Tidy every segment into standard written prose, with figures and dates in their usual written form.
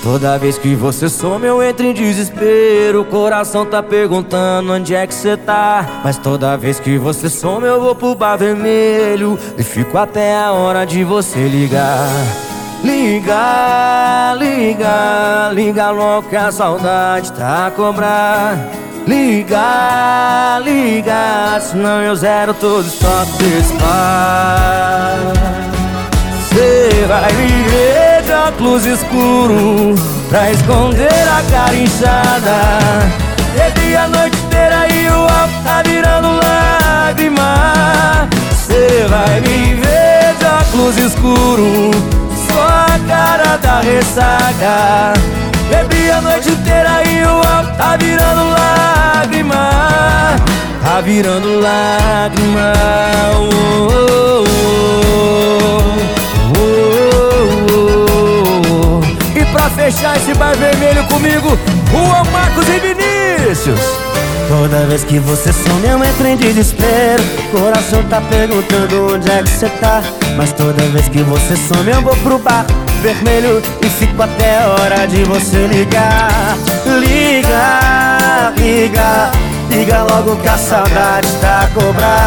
Toda vez que você some eu entro em desespero. O coração tá perguntando onde é que você tá. Mas toda vez que você some eu vou pro bar vermelho e fico até a hora de você ligar. Liga, liga, liga logo que a saudade tá a cobrar. Liga, liga, senão eu zero todo o estoque desse bar. Cê vai me ver de óculos escuros pra esconder a cara inchada. Bebi a noite inteira e o álcool tá virando lágrima. Cê vai me ver de óculos escuros, só a cara da ressaca. Bebi a noite inteira e o álcool tá virando lágrima. Tá virando lágrima. E pra fechar esse bar vermelho comigo, Juan Marcos e Vinícius. Toda vez que você some eu entro em desespero. Coração tá perguntando onde é que você tá. Mas toda vez que você some eu vou pro bar vermelho e fico até a hora de você ligar. Liga, liga, liga logo que a saudade tá a cobrar.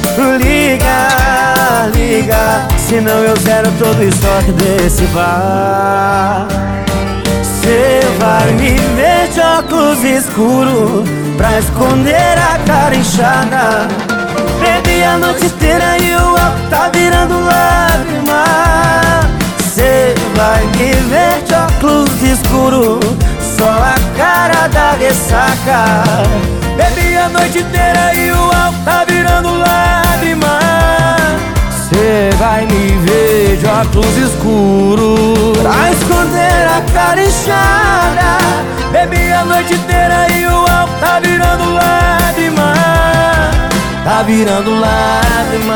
Liga, liga, senão eu zero todo o estoque desse bar. Cê vai me ver de óculos escuros pra esconder a cara inchada. Bebi a noite inteira e o álcool tá virando lágrima. Cê vai me ver de óculos escuros, só a cara da ressaca. Bebi a noite inteira e o álcool tá virando lágrima. Cê vai me ver de óculos escuros pra esconder a cara inchada. Bebi a noite inteira e o álcool tá virando lágrima. Tá virando lágrima.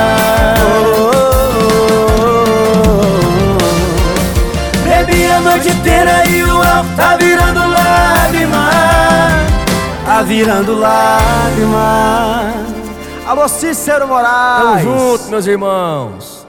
Bebi a noite inteira e o álcool tá virando lágrima. Tá virando lágrima. Alô, Cícero Moraes. Tamo junto, meus irmãos.